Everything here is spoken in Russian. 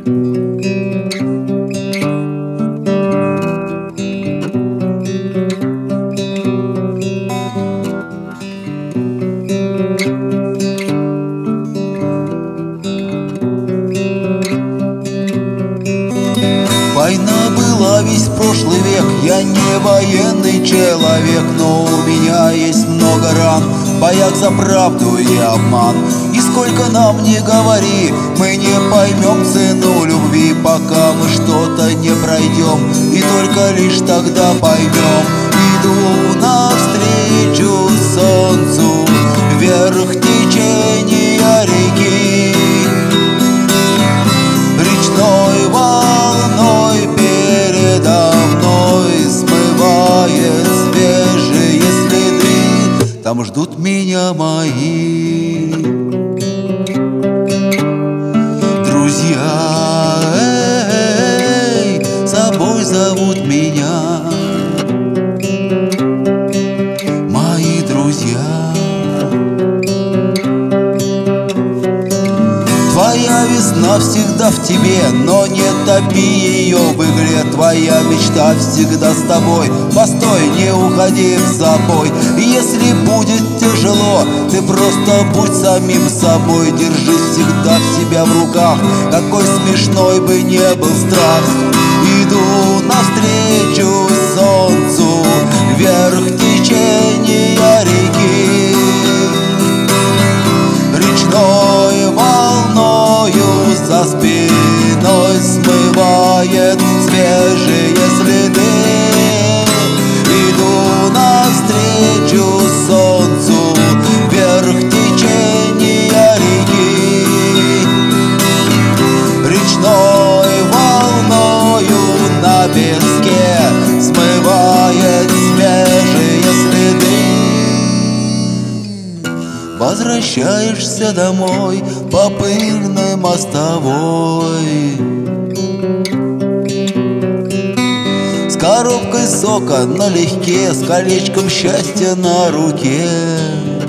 Война была весь прошлый век, я не военный человек, но у меня есть много ран в боях за правду и обман. И сколько нам не говори, мы не поймем цену любви, пока мы что-то не пройдем, и только лишь тогда поймем. Иду навстречу солнцу вверх течения реки, речной волной передо мной смывает свежие следы. Там ждут меня мои друзья, с собой зовут меня мои друзья. Твоя весна всегда в тебе, но не топи ее в игле. Твоя мечта всегда с тобой, постой, не уходи в запой. Если будет тяжело, ты просто будь самим собой. Держи всегда себя в руках, какой смешной бы не был страх. Иду навстречу солнцу вверх течения реки, речной волною за спиной смывает свежие следы. Иду навстречу солнцу вверх течения реки, речной волною на песке смывает свежие следы. Возвращаешься домой по пыльной мостовой с коробкой сока налегке, с колечком счастья на руке.